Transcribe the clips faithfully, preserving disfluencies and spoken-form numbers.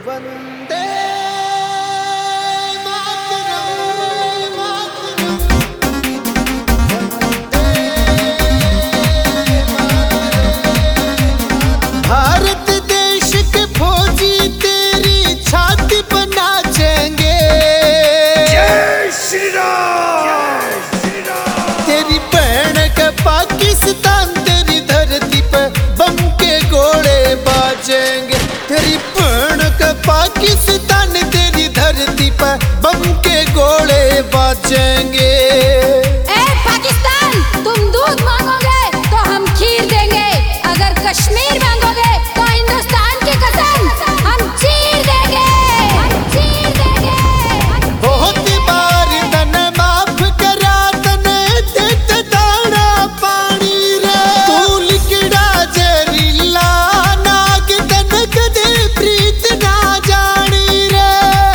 वंदे भारत देश के फौजी तेरी छाती पर नाचेंगे। जय श्री राम। तेरी बहन का पाकिस्तान तेरी धरती पर बम के गोले बाजेंगे। तेरी बहन का पाकिस्तान तेरी धरती पर बम के गोले बाजेंगे। ए पाकिस्तान, तुम दूध मांगोगे तो हम खीर देंगे, अगर कश्मीर मांगोगे तो हिंदुस्तान की कसम हम चीर देंगे, हम चीर देंगे। बहुत बार तन माफ करा तन देत दाना पानी रे। तू लिकड़ा जहरीला नाग तन कदे प्रीत ना जानी रे।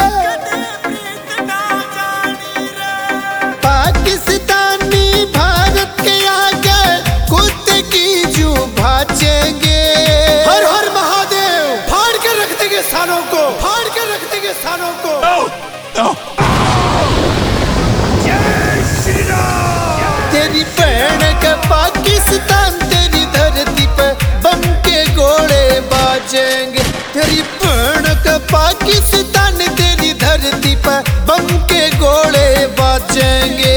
पाकिस्तानी भारत के आगे कुत्ते की जू भाचेंगे। हर हर महादेव। फाड़ के रख देंगे सालों को, फाड़ के रख देंगे सालों को। जय श्री राम। तेरी बहन का पाकिस्तान तेरी धरती पर बम के गोले बाजेंगे। तेरी बहन का पाकिस्तान तेरी धरती पर बम के गोले बाजेंगे।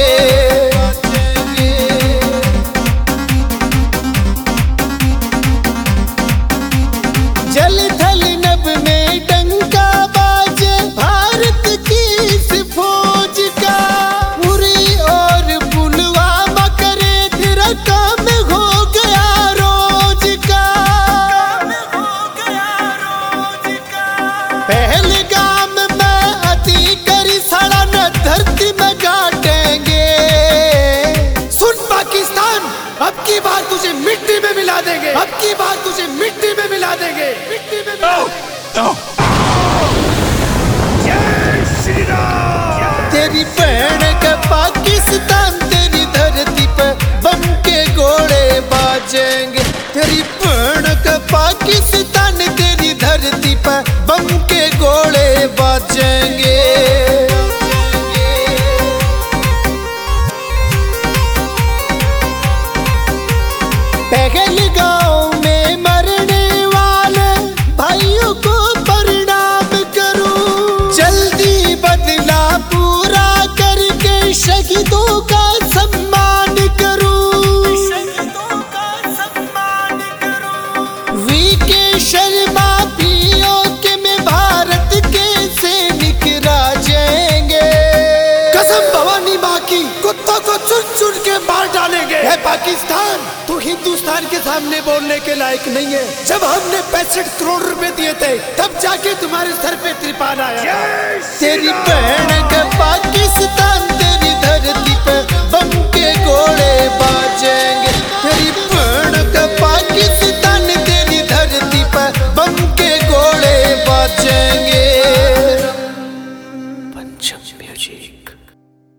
जल थल नभ में डंका बाजे भारत की इस फौज का। उरी और पुलवामा करे तेरा काम हो गया रोज का। पहलगाम में अति करी सड़ा न धरती में गाटेंगे। सुन पाकिस्तान, अब की बार तुझे मिट्टी में मिला देंगे, अब की बार तुझे मिट्टी में मिला देंगे, मिट्टी में मिला देंगे। जय श्री राम। तेरी बहन का पाकिस्तान तेरी धरती पर बम के गोले बाजेंगे। तेरी बहन का पाकिस्तान तेरी धरती पर बम के गोले बाजेंगे। पहलगाम में मरने वाले भाइयों को प्रणाम करूं। जल्दी बदला पूरा करके शहीदों का सम्मान करूं। वी के शर्मा पीओके में भारत के सैनिक राजेंगे। कसम भवानी माँ की, कुत्तों को चुन चुन के मार डालेंगे। है पाकिस्तान, तू हिंदुस्तान के सामने बोलने के लायक नहीं है। जब हमने पैंसठ करोड़ रुपए दिए थे तब जाके तुम्हारे सर पे त्रिपाल आया। जय श्री तेरी राम। बहन